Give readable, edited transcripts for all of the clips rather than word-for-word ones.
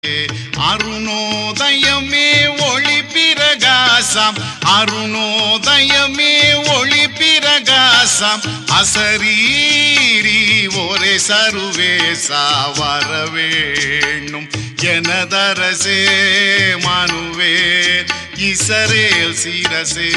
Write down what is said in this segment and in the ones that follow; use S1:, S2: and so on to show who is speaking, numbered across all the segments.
S1: அருணோதயமே ஒளி பிரகாசம், அருணோதயமே ஒளி பிரகாசம், அசரீரி ஒரே சர்வேசா வரவேணும் எனதரசே மனுவே இஸ்ரவேல் சிரசே.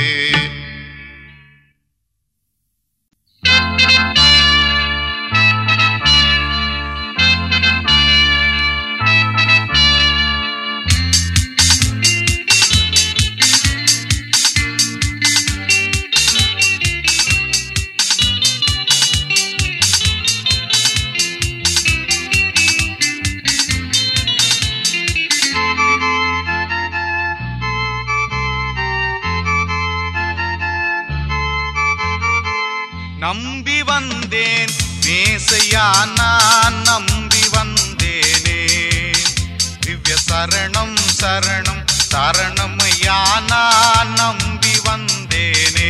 S2: நம்பி வந்தேன் மேசையா, நான் நம்பி வந்தேனே. திவ்ய சரணம் சரணம் சரணம் ஐயா, நான் நம்பி வந்தேனே.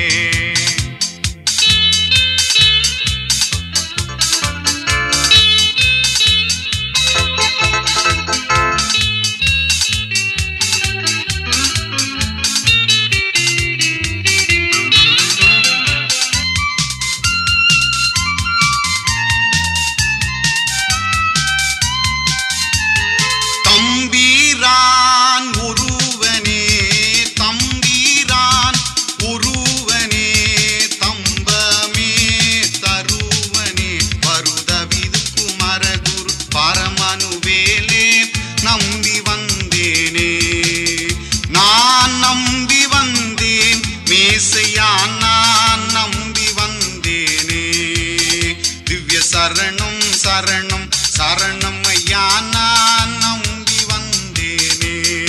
S2: சரணம் சரணம் சரணம் ஐயா, நான் நம்பி வந்தேனே.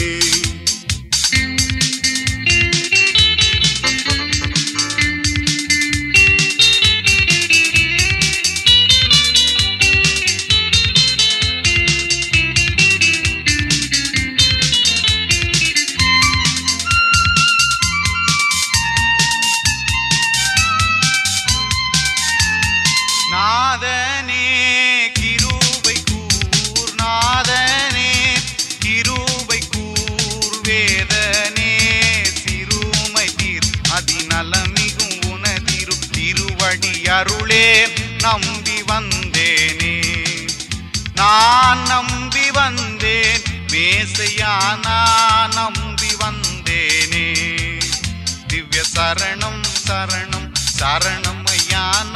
S2: நாதனே கிருபை கூர், நாதனே கிருபை கூர், வேதனே சிறுமை தீர், அதிநலமிகும் உனதிரு திருவடி அருளே. நம்பி வந்தேனே, நான் நம்பி வந்தேன் மேசையா, நான் நம்பி வந்தேனே. திவ்ய சரணம் சரணம் சரணம் ஐயா.